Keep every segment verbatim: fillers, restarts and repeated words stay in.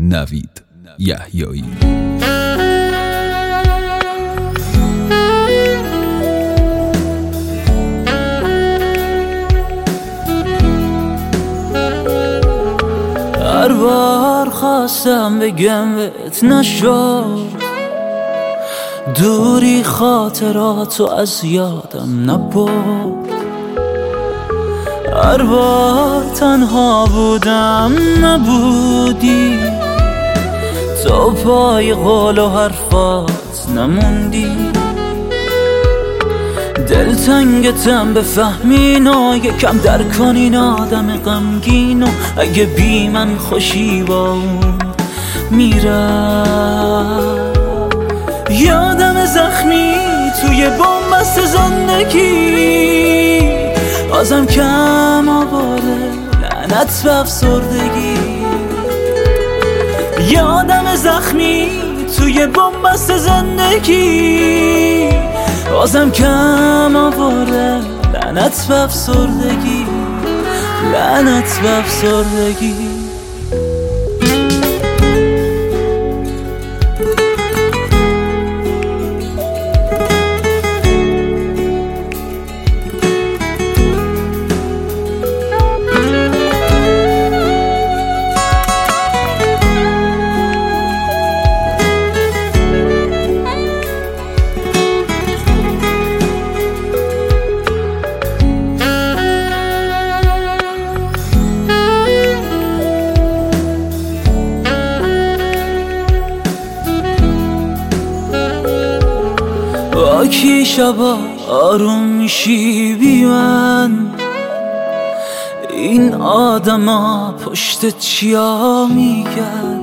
نوید یحیایی. هر بار خواستم بگم بهت نشد، دوری خاطراتو از یادم نبرد. هر بار تنها بودم نبودی، تو پای قول و حرفات نموندی. دلتنگتم بفهمین و یکم در کنین آدم غمگین، و اگه بی من خوشی با اون میرم. یادم زخمی توی بنبست زندگی، بازم کم آواره لعنت به افسردگی. یادم زخمی توی بنبست زندگی، بازم کم آواره لعنت به افسردگی، لعنت به افسردگی. با کی شبا آروم میشی بی من؟ این آدم ها پشت چیا میگن؟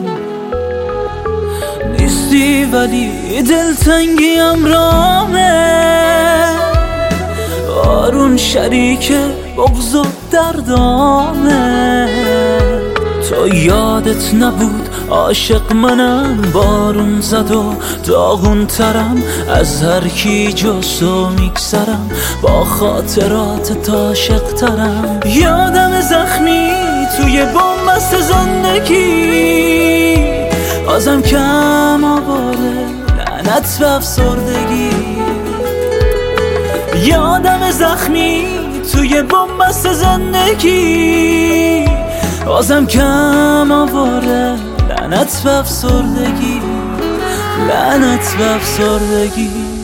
نیستی ولی دلتنگی امرامه، آرون شریک بغض و دردامه. تو یادت نبود عاشق منم، بارون زد و داغون ترم از هر کی جزو میگذرم، با خاطرات عاشق ترم. یادم زخمی توی بنبست زندگی، بازم کم آواره لعنت به افسردگی. یادم زخمی توی بنبست زندگی، بازم کم آواره لعنت به افسردگی، لعنت به افسردگی.